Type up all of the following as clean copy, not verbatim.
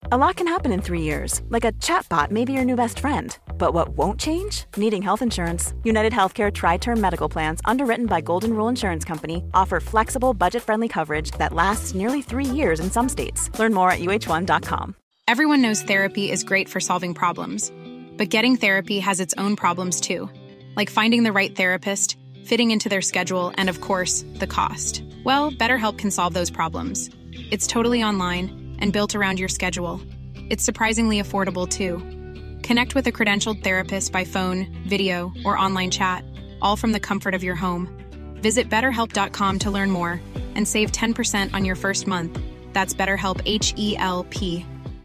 A lot can happen in 3 years, like a chatbot may be your new best friend. But what won't change? Needing health insurance. United Healthcare Tri-Term Medical Plans, underwritten by Golden Rule Insurance Company, offer flexible, budget-friendly coverage that lasts nearly 3 years in some states. Learn more at uh1.com. Everyone knows therapy is great for solving problems. But getting therapy has its own problems too. Like finding the right therapist, fitting into their schedule, and of course, the cost. Well, BetterHelp can solve those problems. It's totally online and built around your schedule. It's surprisingly affordable, too. Connect with a credentialed therapist by phone, video, or online chat, all from the comfort of your home. Visit BetterHelp.com to learn more and save 10% on your first month. That's BetterHelp, H-E-L-P.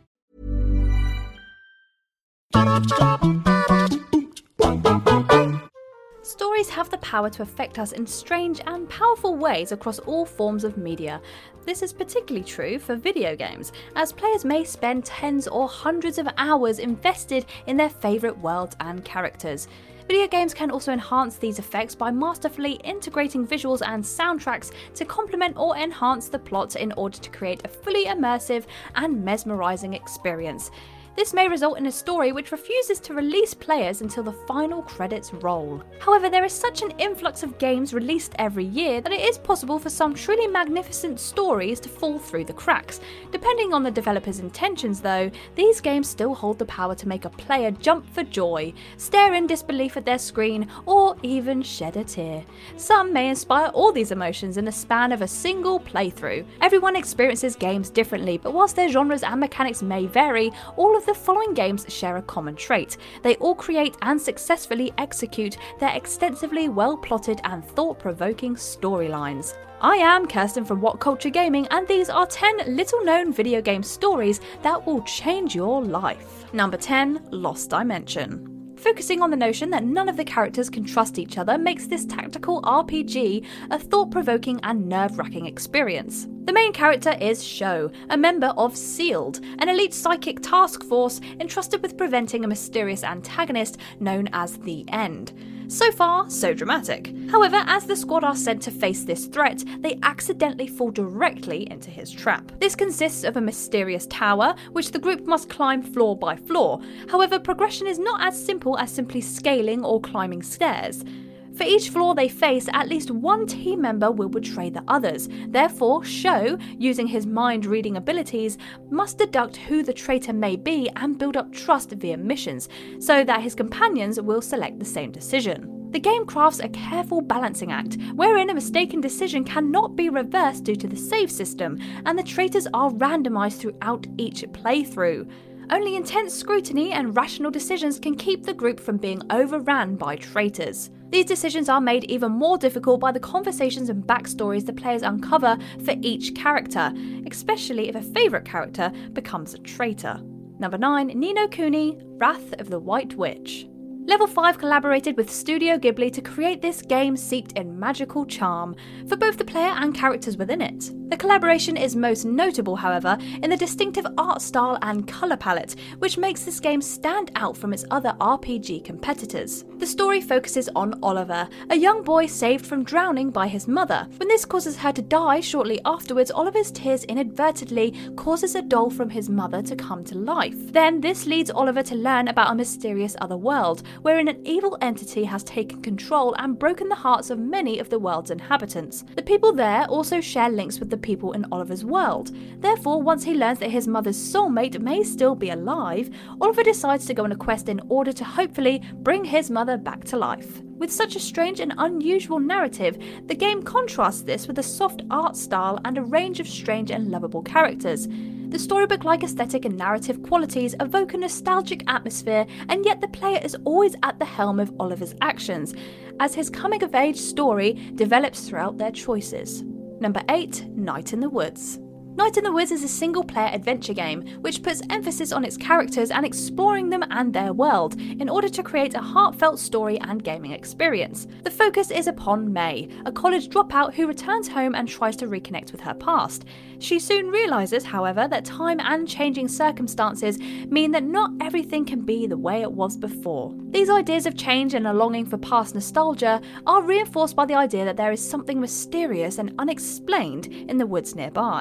Stories have the power to affect us in strange and powerful ways across all forms of media. This is particularly true for video games, as players may spend tens or hundreds of hours invested in their favourite worlds and characters. Video games can also enhance these effects by masterfully integrating visuals and soundtracks to complement or enhance the plot in order to create a fully immersive and mesmerising experience. This may result in a story which refuses to release players until the final credits roll. However, there is such an influx of games released every year that it is possible for some truly magnificent stories to fall through the cracks. Depending on the developer's intentions though, these games still hold the power to make a player jump for joy, stare in disbelief at their screen, or even shed a tear. Some may inspire all these emotions in the span of a single playthrough. Everyone experiences games differently, but whilst their genres and mechanics may vary, all of the following games share a common trait. They all create and successfully execute their extensively well-plotted and thought-provoking storylines. I am Kirsten from What Culture Gaming, and these are 10 little-known video game stories that will change your life. Number 10, Lost Dimension. Focusing on the notion that none of the characters can trust each other makes this tactical RPG a thought-provoking and nerve-wracking experience. The main character is Sho, a member of SEALD, an elite psychic task force entrusted with preventing a mysterious antagonist known as the End. So far, so dramatic. However, as the squad are sent to face this threat, they accidentally fall directly into his trap. This consists of a mysterious tower, which the group must climb floor by floor. However, progression is not as simple as simply scaling or climbing stairs. For each floor they face, at least one team member will betray the others. Therefore, Sho, using his mind-reading abilities, must deduct who the traitor may be and build up trust via missions, so that his companions will select the same decision. The game crafts a careful balancing act, wherein a mistaken decision cannot be reversed due to the save system, and the traitors are randomised throughout each playthrough. Only intense scrutiny and rational decisions can keep the group from being overran by traitors. These decisions are made even more difficult by the conversations and backstories the players uncover for each character, especially if a favourite character becomes a traitor. Number 9, Ni no Kuni, Wrath of the White Witch. Level 5 collaborated with Studio Ghibli to create this game steeped in magical charm for both the player and characters within it. The collaboration is most notable, however, in the distinctive art style and colour palette, which makes this game stand out from its other RPG competitors. The story focuses on Oliver, a young boy saved from drowning by his mother. When this causes her to die shortly afterwards, Oliver's tears inadvertently causes a doll from his mother to come to life. Then this leads Oliver to learn about a mysterious other world, wherein an evil entity has taken control and broken the hearts of many of the world's inhabitants. The people there also share links with the people in Oliver's world. Therefore, once he learns that his mother's soulmate may still be alive, Oliver decides to go on a quest in order to hopefully bring his mother back to life. With such a strange and unusual narrative, the game contrasts this with a soft art style and a range of strange and lovable characters. The storybook-like aesthetic and narrative qualities evoke a nostalgic atmosphere, and yet the player is always at the helm of Oliver's actions, as his coming-of-age story develops throughout their choices. Number 8, Night in the Woods. Night in the Woods is a single-player adventure game which puts emphasis on its characters and exploring them and their world in order to create a heartfelt story and gaming experience. The focus is upon May, a college dropout who returns home and tries to reconnect with her past. She soon realises, however, that time and changing circumstances mean that not everything can be the way it was before. These ideas of change and a longing for past nostalgia are reinforced by the idea that there is something mysterious and unexplained in the woods nearby.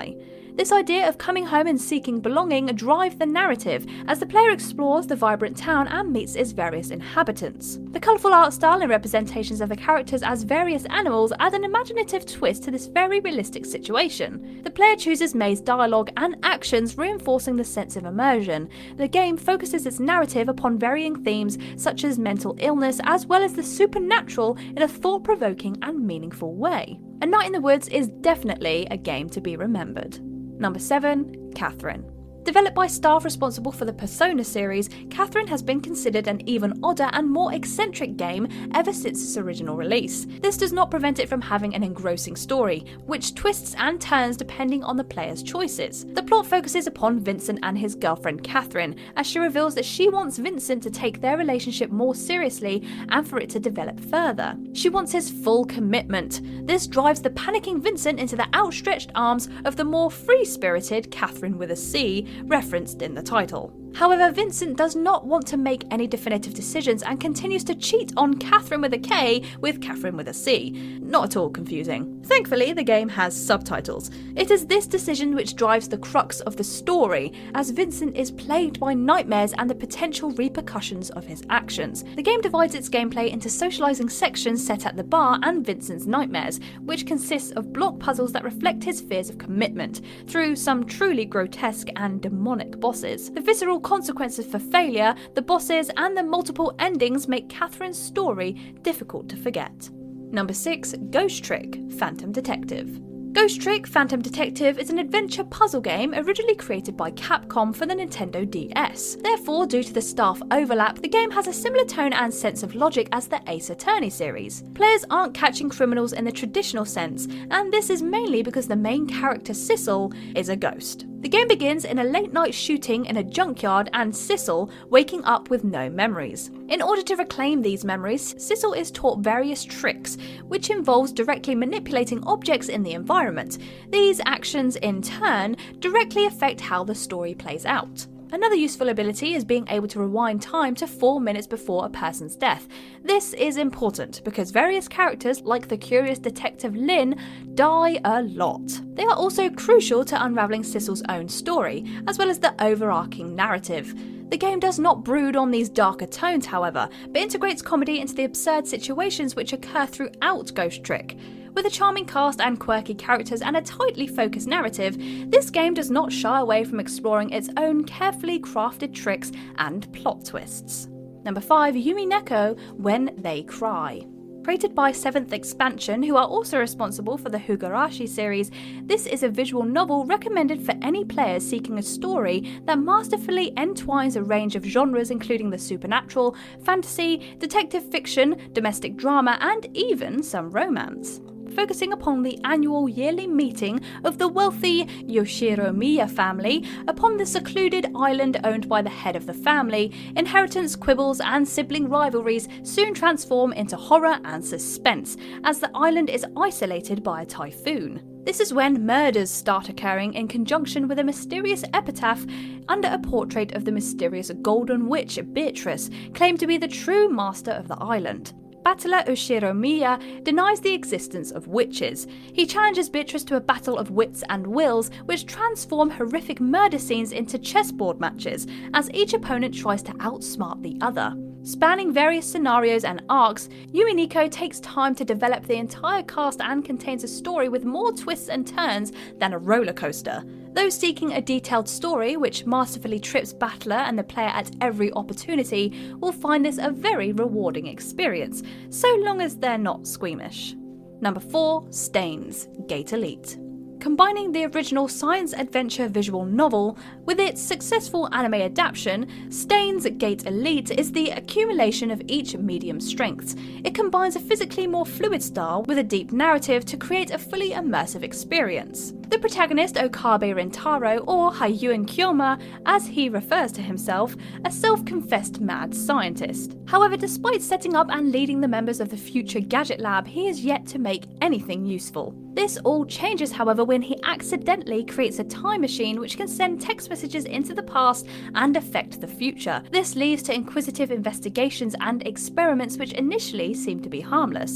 This idea of coming home and seeking belonging drives the narrative as the player explores the vibrant town and meets its various inhabitants. The colourful art style and representations of the characters as various animals add an imaginative twist to this very realistic situation. The player chooses May's dialogue and actions, reinforcing the sense of immersion. The game focuses its narrative upon varying themes such as mental illness as well as the supernatural in a thought-provoking and meaningful way. A Night in the Woods is definitely a game to be remembered. Number 7. Catherine. Developed by staff responsible for the Persona series, Catherine has been considered an even odder and more eccentric game ever since its original release. This does not prevent it from having an engrossing story, which twists and turns depending on the player's choices. The plot focuses upon Vincent and his girlfriend Catherine, as she reveals that she wants Vincent to take their relationship more seriously and for it to develop further. She wants his full commitment. This drives the panicking Vincent into the outstretched arms of the more free-spirited Catherine with a C, referenced in the title. However, Vincent does not want to make any definitive decisions and continues to cheat on Catherine with a K with Catherine with a C. Not at all confusing. Thankfully, the game has subtitles. It is this decision which drives the crux of the story, as Vincent is plagued by nightmares and the potential repercussions of his actions. The game divides its gameplay into socializing sections set at the bar and Vincent's nightmares, which consists of block puzzles that reflect his fears of commitment, through some truly grotesque and demonic bosses. The visceral consequences for failure, the bosses, and the multiple endings make Catherine's story difficult to forget. Number 6. Ghost Trick Phantom Detective. Ghost Trick Phantom Detective is an adventure puzzle game originally created by Capcom for the Nintendo DS. Therefore, due to the staff overlap, the game has a similar tone and sense of logic as the Ace Attorney series. Players aren't catching criminals in the traditional sense, and this is mainly because the main character, Sissel, is a ghost. The game begins in a late-night shooting in a junkyard and Sissel waking up with no memories. In order to reclaim these memories, Sissel is taught various tricks, which involves directly manipulating objects in the environment. These actions, in turn, directly affect how the story plays out. Another useful ability is being able to rewind time to 4 minutes before a person's death. This is important because various characters, like the curious detective Lynn, die a lot. They are also crucial to unravelling Sissel's own story, as well as the overarching narrative. The game does not brood on these darker tones, however, but integrates comedy into the absurd situations which occur throughout Ghost Trick. With a charming cast and quirky characters and a tightly focused narrative, this game does not shy away from exploring its own carefully crafted tricks and plot twists. Number 5. Yumineko When They Cry. Created by 7th Expansion, who are also responsible for the Higurashi series, this is a visual novel recommended for any players seeking a story that masterfully entwines a range of genres including the supernatural, fantasy, detective fiction, domestic drama, and even some romance. Focusing upon the annual yearly meeting of the wealthy Yoshiromiya family upon the secluded island owned by the head of the family, inheritance quibbles and sibling rivalries soon transform into horror and suspense as the island is isolated by a typhoon. This is when murders start occurring in conjunction with a mysterious epitaph under a portrait of the mysterious golden witch Beatrice, claimed to be the true master of the island. Battler Yoshiromiya denies the existence of witches. He challenges Beatrice to a battle of wits and wills, which transform horrific murder scenes into chessboard matches, as each opponent tries to outsmart the other. Spanning various scenarios and arcs, Yumineko takes time to develop the entire cast and contains a story with more twists and turns than a roller coaster. Those seeking a detailed story which masterfully trips Battler and the player at every opportunity will find this a very rewarding experience, so long as they're not squeamish. Number 4. Stains Gate Elite. Combining the original science adventure visual novel with its successful anime adaptation, Stains Gate Elite is the accumulation of each medium's strengths. It combines a physically more fluid style with a deep narrative to create a fully immersive experience. The protagonist, Okabe Rintaro, or Hayuen Kyoma, as he refers to himself, a self-confessed mad scientist. However, despite setting up and leading the members of the future Gadget Lab, he is yet to make anything useful. This all changes, however, when he accidentally creates a time machine which can send text messages into the past and affect the future. This leads to inquisitive investigations and experiments which initially seem to be harmless.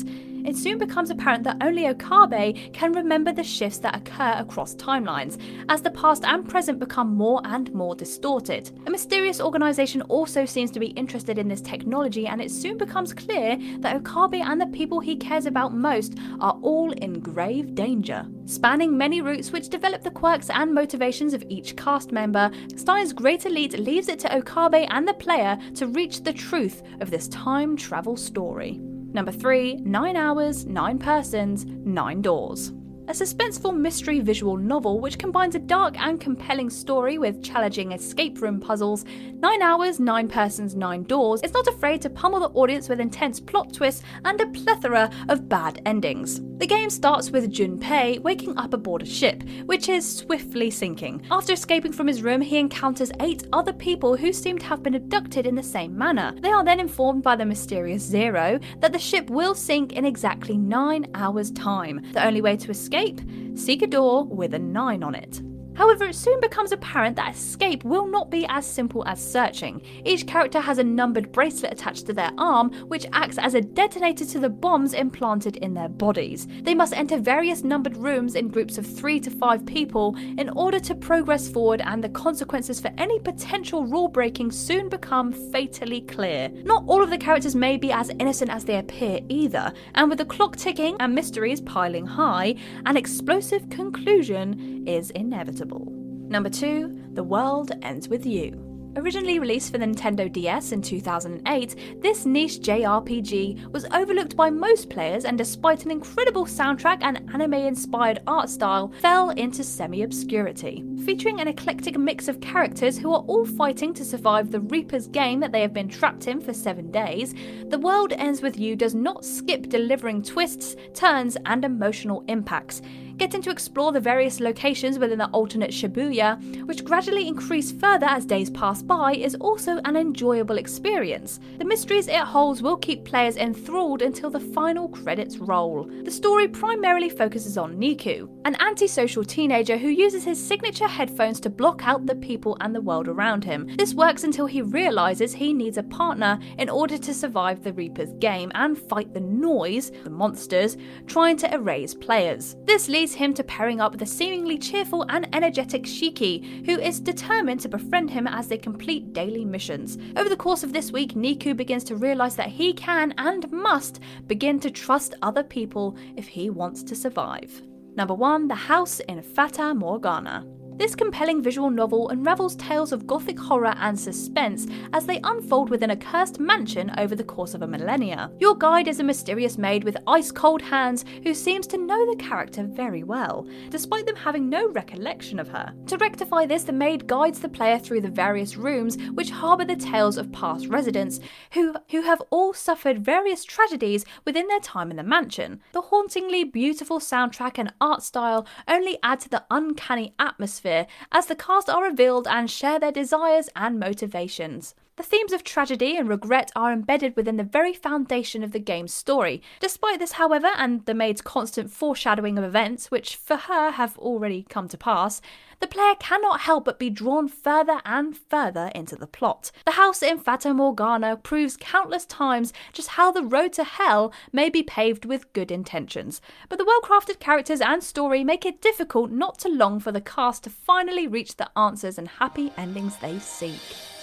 it soon becomes apparent that only Okabe can remember the shifts that occur across timelines, as the past and present become more and more distorted. A mysterious organisation also seems to be interested in this technology, and it soon becomes clear that Okabe and the people he cares about most are all in grave danger. Spanning many routes which develop the quirks and motivations of each cast member, Steins' Great Elite leaves it to Okabe and the player to reach the truth of this time travel story. Number 3, 9 Hours, 9 Persons, 9 Doors. A suspenseful mystery visual novel which combines a dark and compelling story with challenging escape room puzzles, 9 Hours, 9 Persons, 9 Doors is not afraid to pummel the audience with intense plot twists and a plethora of bad endings. The game starts with Junpei waking up aboard a ship, which is swiftly sinking. After escaping from his room, he encounters 8 other people who seem to have been abducted in the same manner. They are then informed by the mysterious Zero that the ship will sink in exactly 9 hours' time. The only way to escape? Seek a door with a 9 on it. However, it soon becomes apparent that escape will not be as simple as searching. Each character has a numbered bracelet attached to their arm, which acts as a detonator to the bombs implanted in their bodies. They must enter various numbered rooms in groups of 3 to 5 people in order to progress forward, and the consequences for any potential rule breaking soon become fatally clear. Not all of the characters may be as innocent as they appear either, and with the clock ticking and mysteries piling high, an explosive conclusion is inevitable. Number 2, The World Ends With You. Originally released for the Nintendo DS in 2008, this niche JRPG was overlooked by most players, and despite an incredible soundtrack and anime-inspired art style, fell into semi-obscurity. Featuring an eclectic mix of characters who are all fighting to survive the Reaper's game that they have been trapped in for 7 days, The World Ends With You does not skip delivering twists, turns, and emotional impacts. Getting to explore the various locations within the alternate Shibuya, which gradually increase further as days pass by, is also an enjoyable experience. The mysteries it holds will keep players enthralled until the final credits roll. The story primarily focuses on Niku, an antisocial teenager who uses his signature headphones to block out the people and the world around him. This works until he realises he needs a partner in order to survive the Reaper's game and fight the noise, the monsters, trying to erase players. This leads him to pairing up with the seemingly cheerful and energetic Shiki, who is determined to befriend him as they complete daily missions. Over the course of this week, Niku begins to realise that he can and must begin to trust other people if he wants to survive. Number 1, The House in Fata Morgana. This compelling visual novel unravels tales of gothic horror and suspense as they unfold within a cursed mansion over the course of a millennia. Your guide is a mysterious maid with ice-cold hands who seems to know the character very well, despite them having no recollection of her. To rectify this, the maid guides the player through the various rooms which harbour the tales of past residents who have all suffered various tragedies within their time in the mansion. The hauntingly beautiful soundtrack and art style only add to the uncanny atmosphere as the cast are revealed and share their desires and motivations. The themes of tragedy and regret are embedded within the very foundation of the game's story. Despite this, however, and the maid's constant foreshadowing of events, which for her have already come to pass, the player cannot help but be drawn further and further into the plot. The House in Fata Morgana proves countless times just how the road to hell may be paved with good intentions, but the well-crafted characters and story make it difficult not to long for the cast to finally reach the answers and happy endings they seek.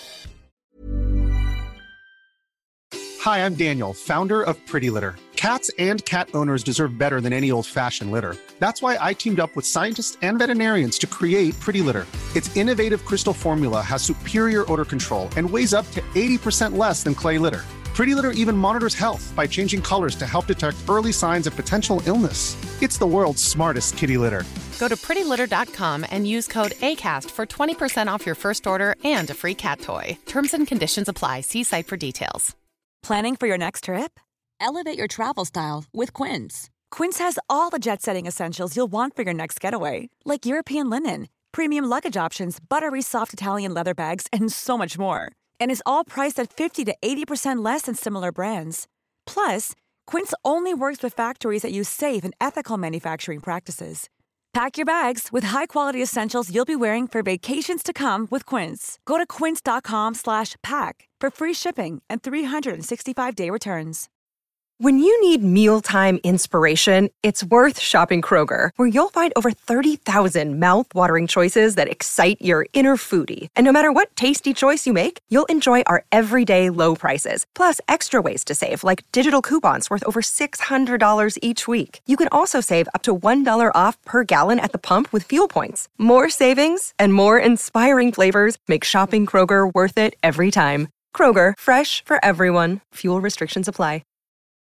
Hi, I'm Daniel, founder of Pretty Litter. Cats and cat owners deserve better than any old-fashioned litter. That's why I teamed up with scientists and veterinarians to create Pretty Litter. Its innovative crystal formula has superior odor control and weighs up to 80% less than clay litter. Pretty Litter even monitors health by changing colors to help detect early signs of potential illness. It's the world's smartest kitty litter. Go to prettylitter.com and use code ACAST for 20% off your first order and a free cat toy. Terms and conditions apply. See site for details. Planning for your next trip? Elevate your travel style with Quince. Quince has all the jet-setting essentials you'll want for your next getaway, like European linen, premium luggage options, buttery soft Italian leather bags, and so much more. And is all priced at 50 to 80% less than similar brands. Plus, Quince only works with factories that use safe and ethical manufacturing practices. Pack your bags with high-quality essentials you'll be wearing for vacations to come with Quince. Go to quince.com/pack for free shipping and 365-day returns. When you need mealtime inspiration, it's worth shopping Kroger, where you'll find over 30,000 mouth-watering choices that excite your inner foodie. And no matter what tasty choice you make, you'll enjoy our everyday low prices, plus extra ways to save, like digital coupons worth over $600 each week. You can also save up to $1 off per gallon at the pump with fuel points. More savings and more inspiring flavors make shopping Kroger worth it every time. Kroger, fresh for everyone. Fuel restrictions apply.